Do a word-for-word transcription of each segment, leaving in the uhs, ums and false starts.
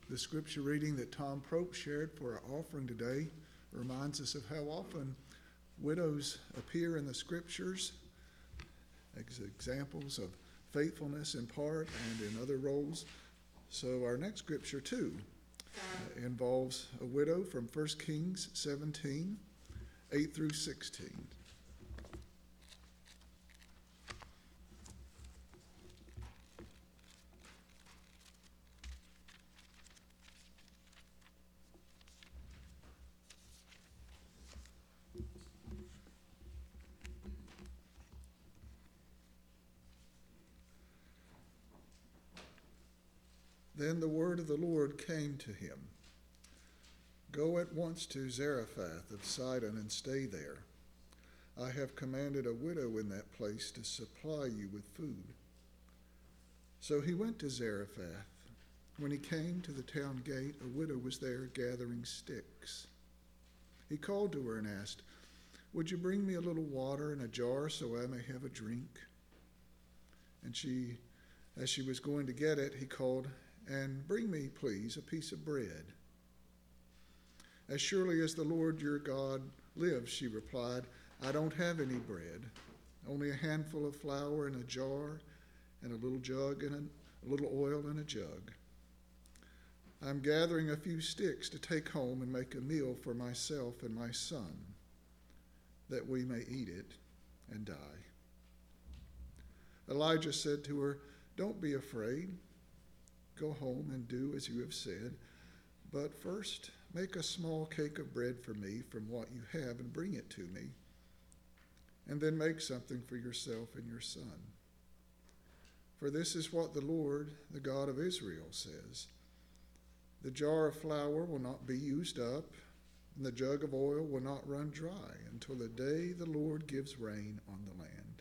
The scripture reading that Tom Prope shared for our offering today reminds us of how often widows appear in the scriptures as examples of faithfulness in part and in other roles. So our next scripture too uh, involves a widow from First Kings seventeen, eight through sixteen. Then the word of the Lord came to him. Go at once to Zarephath of Sidon and stay there. I have commanded a widow in that place to supply you with food. So he went to Zarephath. When he came to the town gate, a widow was there gathering sticks. He called to her and asked, Would you bring me a little water in a jar so I may have a drink? And she, as she was going to get it, he called, And bring me, please, a piece of bread. As surely as the Lord your God lives, she replied, I don't have any bread, only a handful of flour in a jar and a little jug and a, a little oil in a jug. I'm gathering a few sticks to take home and make a meal for myself and my son, that we may eat it and die. Elijah said to her, Don't be afraid. Go home and do as you have said, but first make a small cake of bread for me from what you have and bring it to me, and then make something for yourself and your son. For this is what the Lord, the God of Israel, says. The jar of flour will not be used up, and the jug of oil will not run dry until the day the Lord gives rain on the land.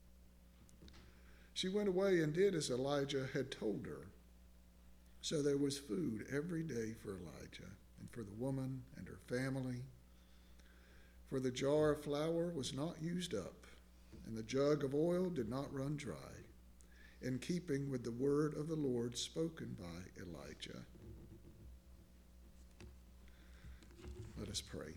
She went away and did as Elijah had told her. So there was food every day for Elijah and for the woman and her family. For the jar of flour was not used up, and the jug of oil did not run dry, in keeping with the word of the Lord spoken by Elijah. Let us pray.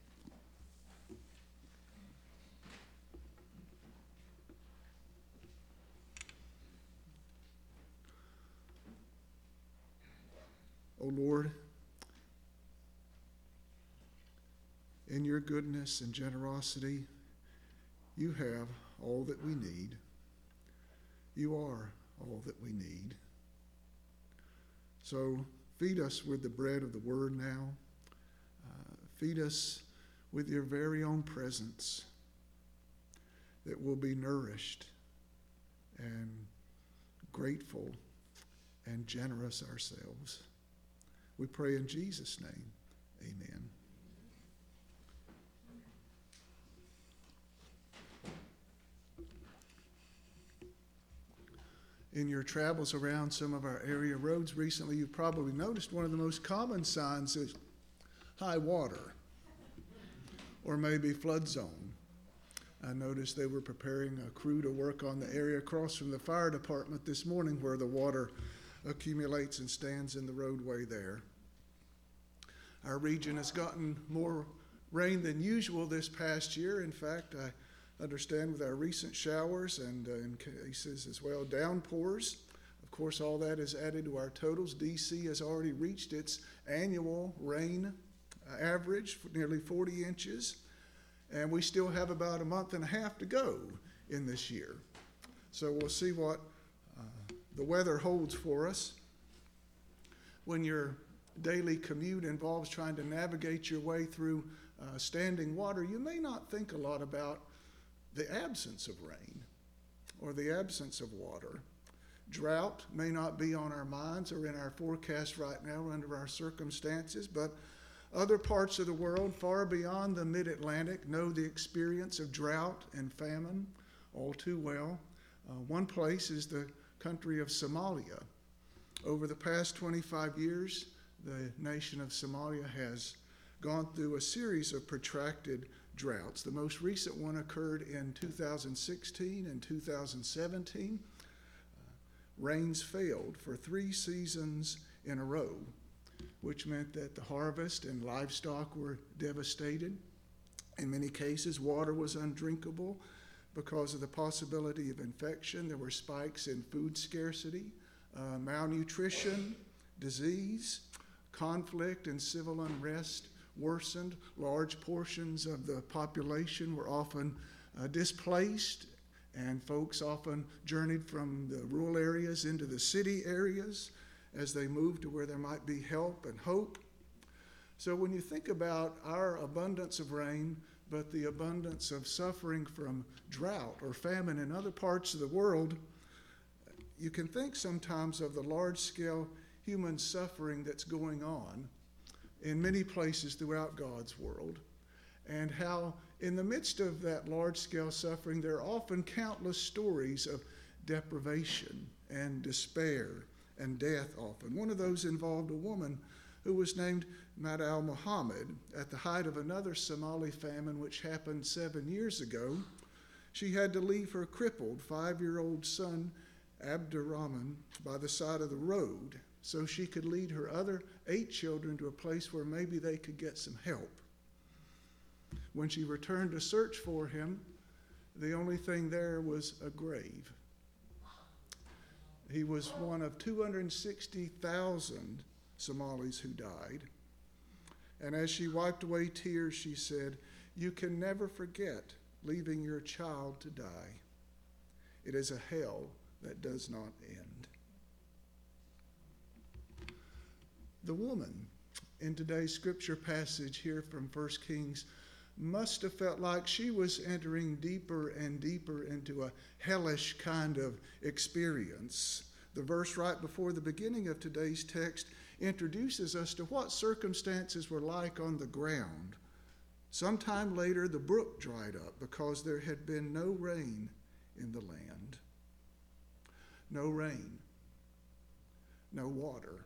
O Lord, in your goodness and generosity, you have all that we need. You are all that we need. So feed us with the bread of the word now. Uh, feed us with your very own presence, that we'll be nourished and grateful and generous ourselves. We pray in Jesus' name, amen. In your travels around some of our area roads recently, you've probably noticed one of the most common signs is high water, or maybe flood zone. I noticed they were preparing a crew to work on the area across from the fire department this morning where the water accumulates and stands in the roadway there. Our region has gotten more rain than usual this past year. In fact, I understand with our recent showers and uh, in cases as well, downpours. Of course, all that is added to our totals. D C has already reached its annual rain uh, average for nearly forty inches, and we still have about a month and a half to go in this year. So we'll see what uh, the weather holds for us. When your daily commute involves trying to navigate your way through uh, standing water, you may not think a lot about the absence of rain or the absence of water. Drought may not be on our minds or in our forecast right now under our circumstances, but other parts of the world far beyond the mid-Atlantic know the experience of drought and famine all too well. Uh, one place is the country of Somalia. Over the past twenty-five years, the nation of Somalia has gone through a series of protracted droughts. The most recent one occurred in two thousand sixteen and two thousand seventeen. Uh, rains failed for three seasons in a row which meant that the harvest and livestock were devastated. In many cases, water was undrinkable because of the possibility of infection. There were spikes in food scarcity, uh, malnutrition, disease, conflict, and civil unrest worsened. Large portions of the population were often uh, displaced, and folks often journeyed from the rural areas into the city areas as they moved to where there might be help and hope. So when you think about our abundance of rain, but the abundance of suffering from drought or famine in other parts of the world, you can think sometimes of the large-scale human suffering that's going on in many places throughout God's world, and how in the midst of that large-scale suffering, there are often countless stories of deprivation and despair and death often. One of those involved a woman who was named Mad al-Muhammad at the height of another Somali famine which happened seven years ago. She had to leave her crippled five-year-old son, Abdurrahman, by the side of the road so she could lead her other eight children to a place where maybe they could get some help. When she returned to search for him, the only thing there was a grave. He was one of two hundred sixty thousand Somalis who died. And as she wiped away tears, she said, "You can never forget leaving your child to die. It is a hell that does not end." The woman in today's scripture passage here from First Kings must have felt like she was entering deeper and deeper into a hellish kind of experience. The verse right before the beginning of today's text introduces us to what circumstances were like on the ground. Sometime later, the brook dried up because there had been no rain in the land. No rain, no water,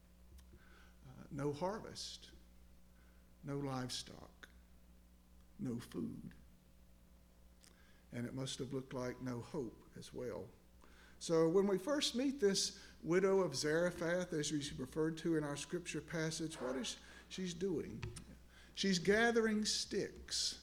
uh, no harvest, no livestock, no food. And it must have looked like no hope as well. So when we first meet this widow of Zarephath, as she's referred to in our scripture passage, what is she's doing? She's gathering sticks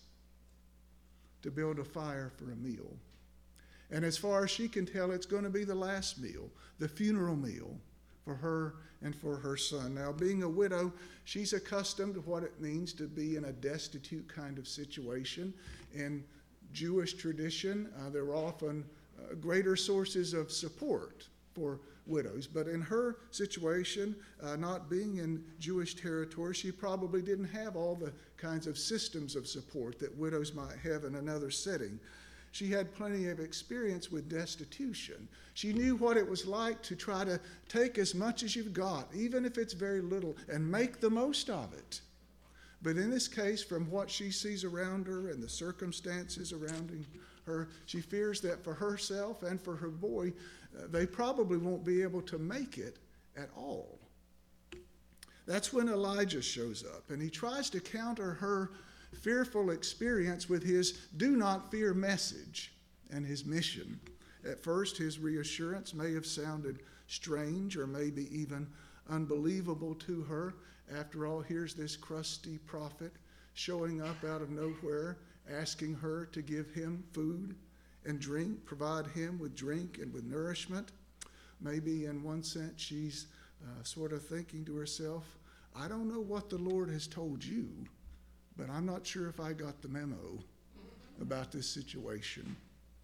to build a fire for a meal. And as far as she can tell, it's going to be the last meal, the funeral meal for her and for her son. Now, being a widow, she's accustomed to what it means to be in a destitute kind of situation. In Jewish tradition, uh, there were often uh, greater sources of support for widows. But in her situation, uh, not being in Jewish territory, she probably didn't have all the kinds of systems of support that widows might have in another setting. She had plenty of experience with destitution. She knew what it was like to try to take as much as you've got, even if it's very little, and make the most of it. But in this case, from what she sees around her and the circumstances surrounding her, she fears that for herself and for her boy, uh, they probably won't be able to make it at all. That's when Elijah shows up, and he tries to counter her fearful experience with his do not fear message and his mission. At first, his reassurance may have sounded strange or maybe even unbelievable to her. After all, here's this crusty prophet showing up out of nowhere, asking her to give him food and drink, provide him with drink and with nourishment. Maybe in one sense she's uh, sort of thinking to herself, I don't know what the Lord has told you, but I'm not sure if I got the memo about this situation.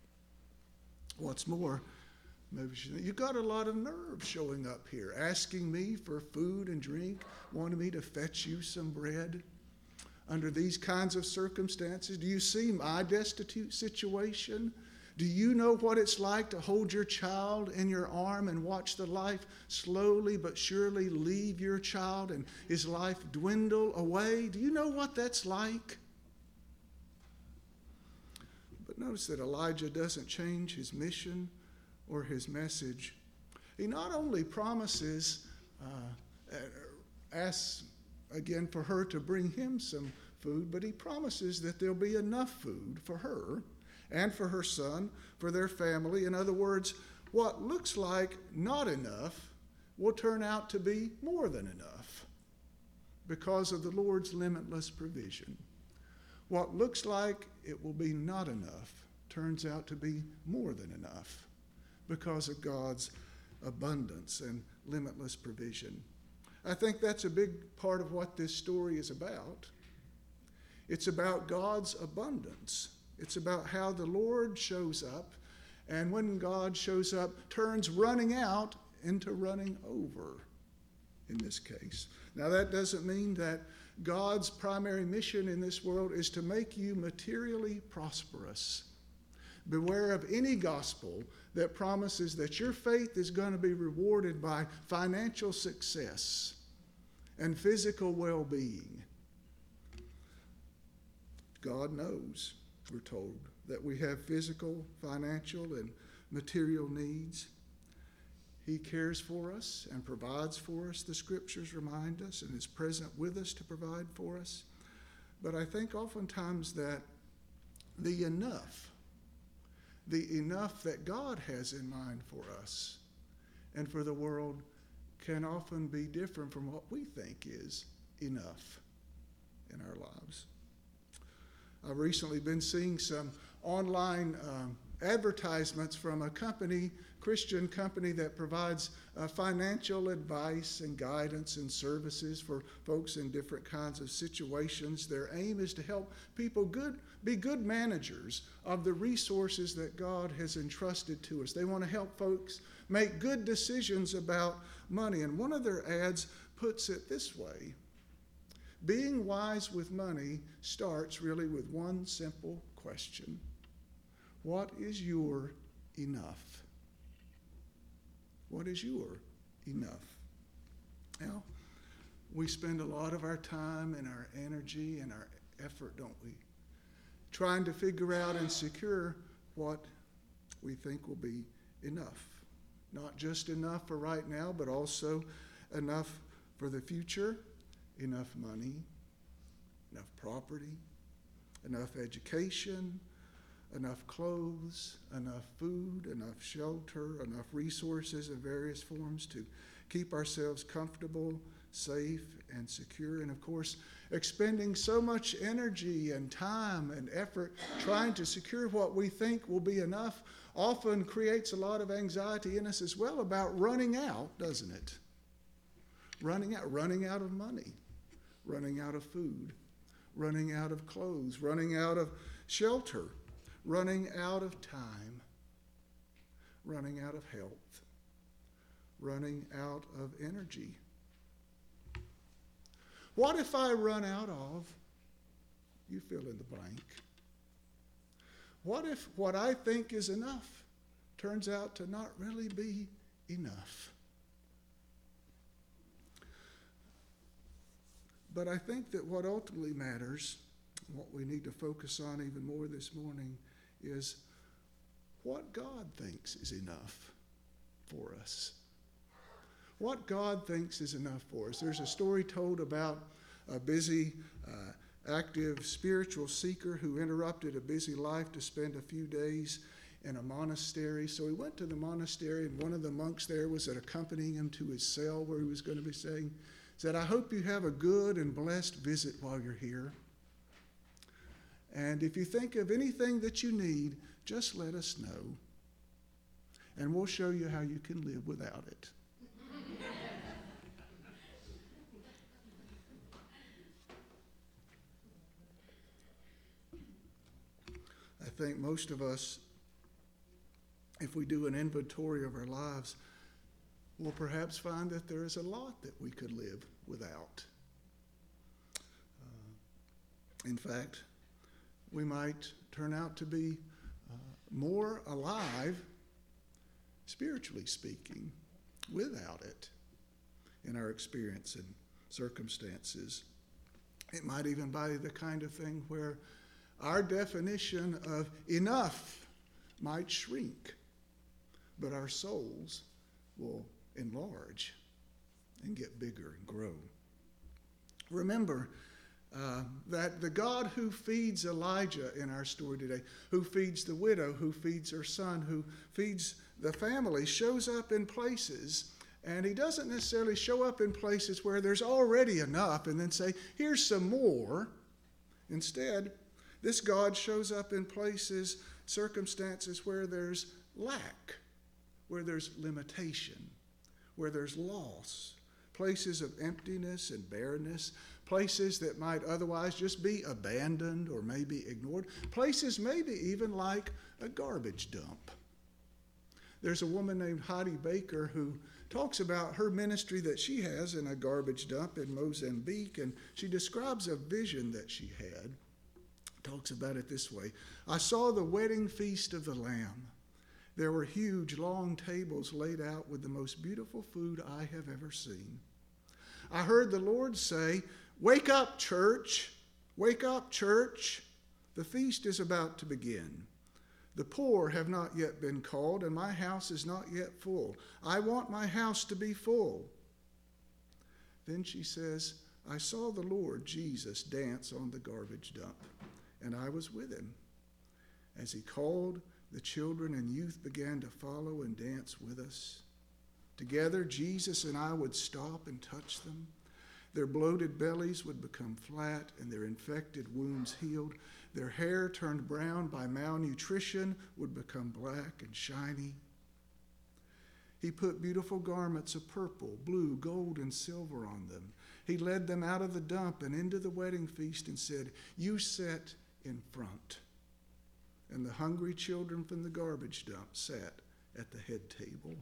What's more, maybe she thinks, you got a lot of nerve showing up here, asking me for food and drink, wanting me to fetch you some bread. Under these kinds of circumstances, do you see my destitute situation? Do you know what it's like to hold your child in your arm and watch the life slowly but surely leave your child and his life dwindle away? Do you know what that's like? But notice that Elijah doesn't change his mission or his message. He not only promises, uh, asks again for her to bring him some food, but he promises that there'll be enough food for her and for her son, for their family. In other words, what looks like not enough will turn out to be more than enough. because of the Lord's limitless provision. What looks like it will be not enough turns out to be more than enough because of God's abundance and limitless provision. I think that's a big part of what this story is about. It's about God's abundance. It's about how the Lord shows up, and when God shows up, turns running out into running over in this case. Now, that doesn't mean that God's primary mission in this world is to make you materially prosperous. Beware of any gospel that promises that your faith is going to be rewarded by financial success and physical well-being. God knows, we're told, that we have physical, financial, and material needs. He cares for us and provides for us, the scriptures remind us, and is present with us to provide for us. But I think oftentimes that the enough, the enough that God has in mind for us and for the world can often be different from what we think is enough in our lives. I've recently been seeing some online um, advertisements from a company, Christian company, that provides uh, financial advice and guidance and services for folks in different kinds of situations. Their aim is to help people good, be good managers of the resources that God has entrusted to us. They want to help folks make good decisions about money. And one of their ads puts it this way: being wise with money starts really with one simple question. What is your enough? What is your enough? Now, we spend a lot of our time and our energy and our effort, don't we, trying to figure out and secure what we think will be enough. Not just enough for right now, but also enough for the future. Enough money, enough property, enough education, enough clothes, enough food, enough shelter, enough resources in various forms to keep ourselves comfortable, safe, and secure. And of course, expending so much energy and time and effort trying to secure what we think will be enough often creates a lot of anxiety in us as well about running out, doesn't it? Running out, running out of money, running out of food, running out of clothes, running out of shelter, running out of time, running out of health, running out of energy. What if I run out of, you fill in the blank. What if what I think is enough turns out to not really be enough? But I think that what ultimately matters, what we need to focus on even more this morning, is what God thinks is enough for us. What God thinks is enough for us. There's a story told about a busy, uh, active spiritual seeker who interrupted a busy life to spend a few days in a monastery. So he went to the monastery, and one of the monks there was accompanying him to his cell where he was going to be staying. Said, I hope you have a good and blessed visit while you're here. And if you think of anything that you need, just let us know. And we'll show you how you can live without it. I think most of us, if we do an inventory of our lives, we'll perhaps find that there is a lot that we could live without. Uh, in fact, we might turn out to be uh, more alive, spiritually speaking, without it in our experience and circumstances. It might even be the kind of thing where our definition of enough might shrink, but our souls will enlarge and get bigger and grow. Remember uh, that the God who feeds Elijah in our story today, who feeds the widow, who feeds her son, who feeds the family, shows up in places And he doesn't necessarily show up in places where there's already enough and then say, here's some more. Instead, this God shows up in places, circumstances where there's lack, where there's limitation, where there's loss, places of emptiness and barrenness, places that might otherwise just be abandoned or maybe ignored, places maybe even like a garbage dump. There's a woman named Heidi Baker who talks about her ministry that she has in a garbage dump in Mozambique, and she describes a vision that she had. Talks about it this way: I saw the wedding feast of the Lamb. There were huge, long tables laid out with the most beautiful food I have ever seen. I heard the Lord say, "Wake up, church! Wake up, church! The feast is about to begin. The poor have not yet been called, and my house is not yet full. I want my house to be full." Then she says, I saw the Lord Jesus dance on the garbage dump, and I was with him. As he called, the children and youth began to follow and dance with us. Together, Jesus and I would stop and touch them. Their bloated bellies would become flat and their infected wounds healed. Their hair turned brown by malnutrition would become black and shiny. He put beautiful garments of purple, blue, gold, and silver on them. He led them out of the dump and into the wedding feast and said, "You sit in front." And the hungry children from the garbage dump sat at the head table.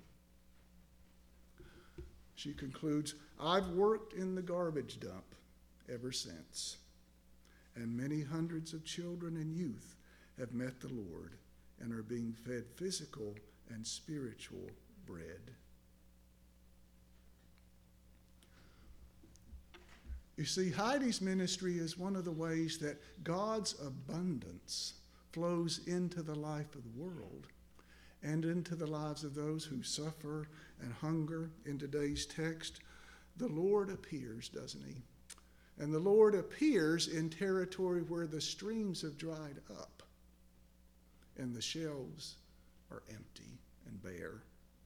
She concludes, I've worked in the garbage dump ever since, and many hundreds of children and youth have met the Lord and are being fed physical and spiritual bread. You see, Heidi's ministry is one of the ways that God's abundance flows into the life of the world and into the lives of those who suffer and hunger. In today's text, the Lord appears, doesn't he? And the Lord appears in territory where the streams have dried up and the shelves are empty and bare.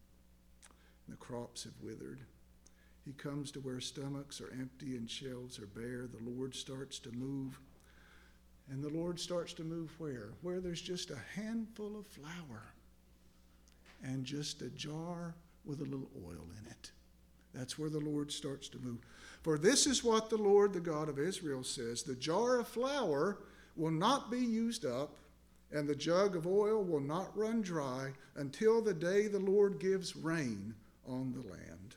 The crops have withered. He comes to where stomachs are empty and shelves are bare. The Lord starts to move. And the Lord starts to move where? Where there's just a handful of flour and just a jar with a little oil in it. That's where the Lord starts to move. For this is what the Lord, the God of Israel, says: the jar of flour will not be used up, and the jug of oil will not run dry until the day the Lord gives rain on the land.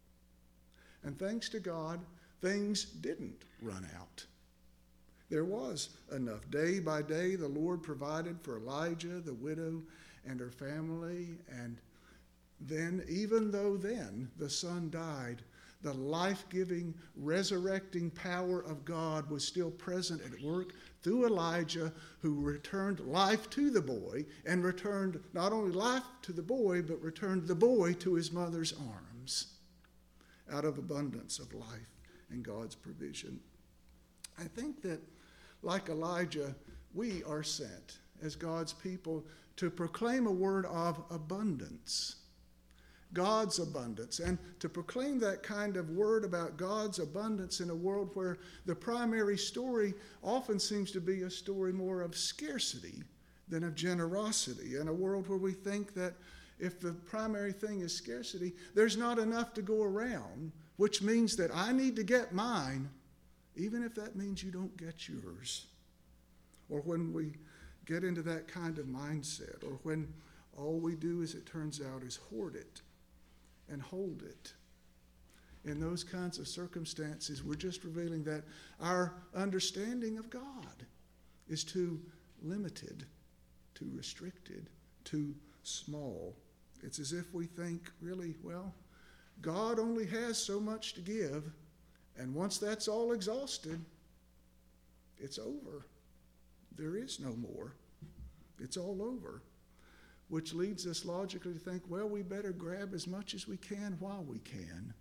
And thanks to God, things didn't run out. There was enough. Day by day, the Lord provided for Elijah, the widow, and her family. And then, even though then the son died, the life-giving, resurrecting power of God was still present at work through Elijah, who returned life to the boy, and returned not only life to the boy, but returned the boy to his mother's arms out of abundance of life and God's provision. I think that, like Elijah, we are sent as God's people to proclaim a word of abundance, God's abundance, and to proclaim that kind of word about God's abundance in a world where the primary story often seems to be a story more of scarcity than of generosity, in a world where we think that if the primary thing is scarcity, there's not enough to go around, which means that I need to get mine, even if that means you don't get yours. Or when we get into that kind of mindset, or when all we do, as it turns out, is hoard it and hold it. In those kinds of circumstances, we're just revealing that our understanding of God is too limited, too restricted, too small. It's as if we think, really, well, God only has so much to give, and once that's all exhausted, it's over. There is no more. It's all over. Which leads us logically to think, well, we better grab as much as we can while we can,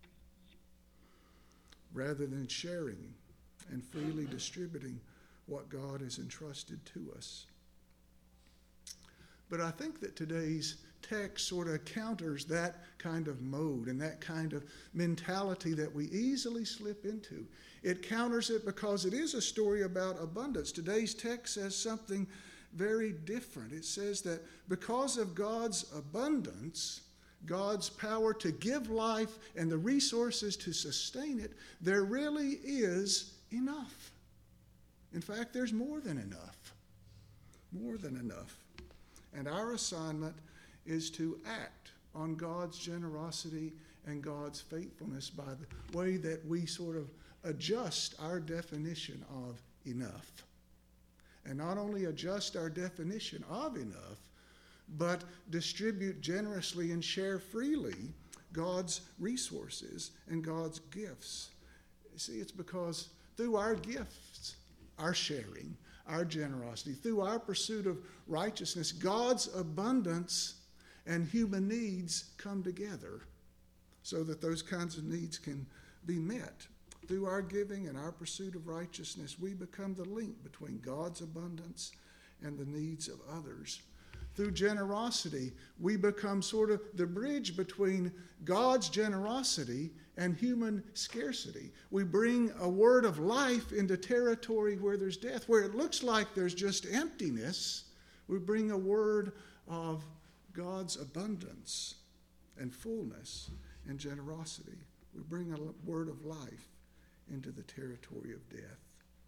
rather than sharing and freely distributing what God has entrusted to us. But I think that today's text sort of counters that kind of mode and that kind of mentality that we easily slip into. It counters it because it is a story about abundance. Today's text says something very different. It says that because of God's abundance, God's power to give life and the resources to sustain it, there really is enough. In fact, there's more than enough. More than enough. And our assignment is to act on God's generosity and God's faithfulness by the way that we sort of adjust our definition of enough. And not only adjust our definition of enough, but distribute generously and share freely God's resources and God's gifts. You see, it's because through our gifts, our sharing, our generosity, through our pursuit of righteousness, God's abundance and human needs come together so that those kinds of needs can be met. Through our giving and our pursuit of righteousness, we become the link between God's abundance and the needs of others. Through generosity, we become sort of the bridge between God's generosity and human scarcity. We bring a word of life into territory where there's death. Where it looks like there's just emptiness, we bring a word of God's abundance and fullness and generosity. We bring a word of life into the territory of death.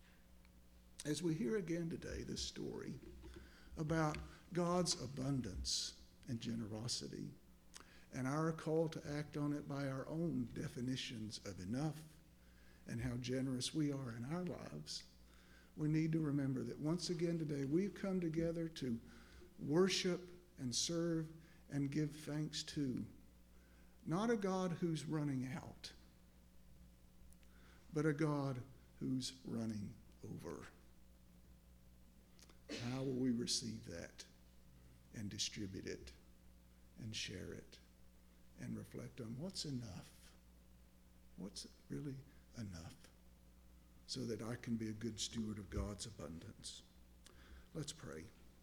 As we hear again today this story about God's abundance and generosity and our call to act on it by our own definitions of enough and how generous we are in our lives, we need to remember that once again today we've come together to worship and serve and give thanks to not a God who's running out, but a God who's running over. How will we receive that and distribute it and share it and reflect on what's enough? What's really enough so that I can be a good steward of God's abundance? Let's pray.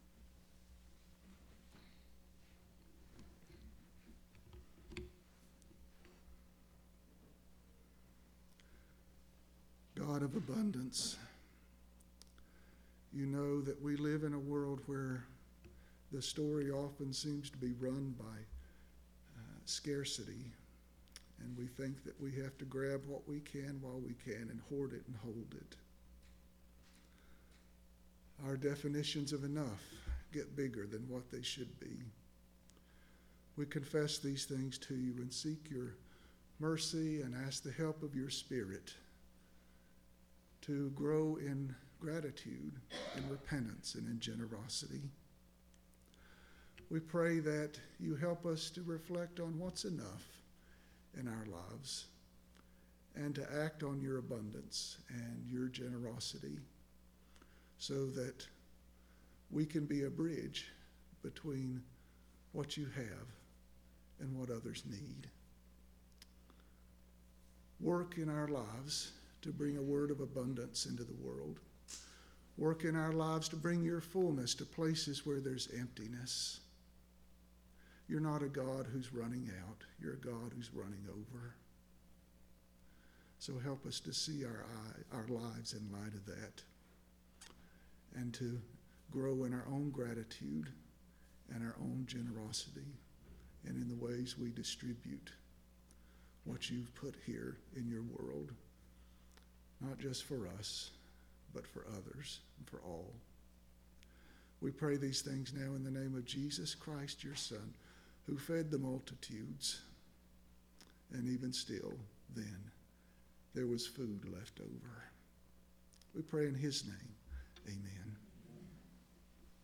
God of abundance, you know that we live in a world where the story often seems to be run by uh, scarcity, and we think that we have to grab what we can while we can and hoard it and hold it. Our definitions of enough get bigger than what they should be. We confess these things to you and seek your mercy and ask the help of your Spirit to grow in gratitude and repentance and in generosity. We pray that you help us to reflect on what's enough in our lives and to act on your abundance and your generosity so that we can be a bridge between what you have and what others need. Work in our lives to bring a word of abundance into the world. Work in our lives to bring your fullness to places where there's emptiness. You're not a God who's running out. You're a God who's running over. So help us to see our eye, our lives in light of that and to grow in our own gratitude and our own generosity and in the ways we distribute what you've put here in your world. Not just for us, but for others and for all. We pray these things now in the name of Jesus Christ, your Son, who fed the multitudes. And even still, then, there was food left over. We pray in his name. Amen.